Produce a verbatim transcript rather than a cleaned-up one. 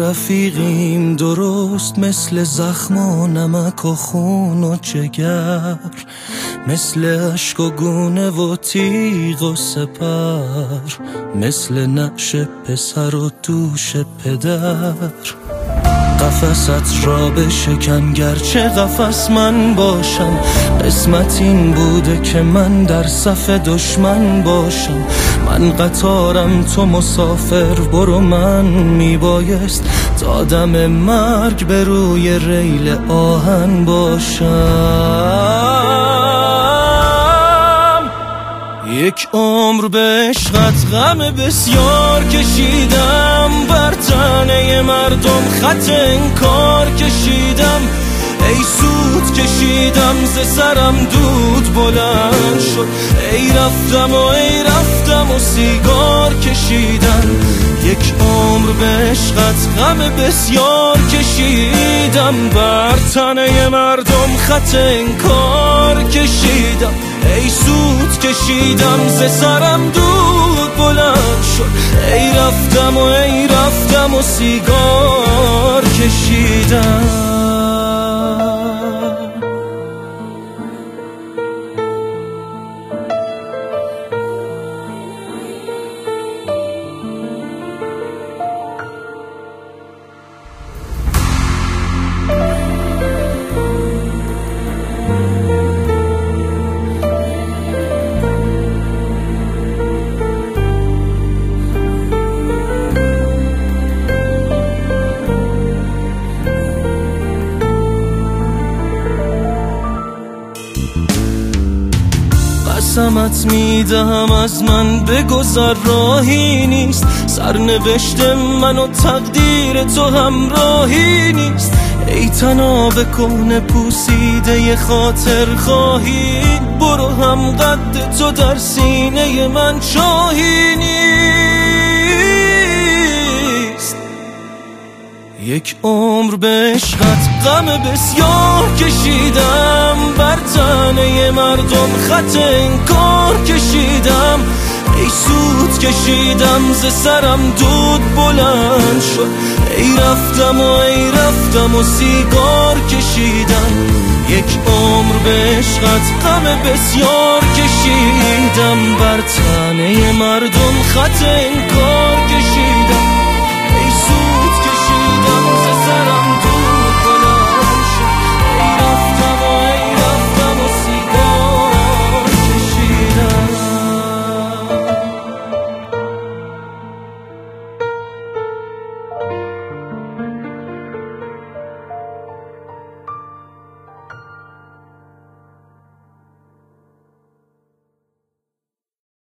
رفیقیم درست مثل زخم و نمک و خون و جگر، مثل عشق و گونه و تیغ و سپر، مثل نعش پسر و دوش پدر. قفست را بشکن گرچه قفس من باشم، قسمت این بوده که من در صف دشمن باشم. من قطارم تو مسافر، برو من میبایست تا دم مرگ به روی ریل آهن باشم. یک عمر به عشقت غم بسیار کشیدم، بر تنه مردم خط انکار کشیدم. ای سود کشیدم ز سرم دود بلند شد، ای رفتم و ای رفتم و سیگار کشیدم. یک عمر به عشقت غم بسیار کشیدم، بر تنه مردم خط انکار کشیدم. ای سود کشیدم ز سرم دود بلند شد، ای رفتم و ای رفتم و سیگار کشیدم. قسمت میدهم از من بگذر راهی نیست، سرنوشت من و تقدیر تو همراهی نیست. ای طناب کهنه پوسیده خاطر خواهی، برو هم قد تو در سینه من چاهی نیست. یک عمر به عشقت غم بسیار کشیدم، بر تنه مردم خط انکار کشیدم. ای سود کشیدم ز سرم دود بلند شد، ای رفتم و ای رفتم و سیگار کشیدم. یک عمر به عشقت غم بسیار کشیدم، بر تنه مردم خط انکار کشیدم.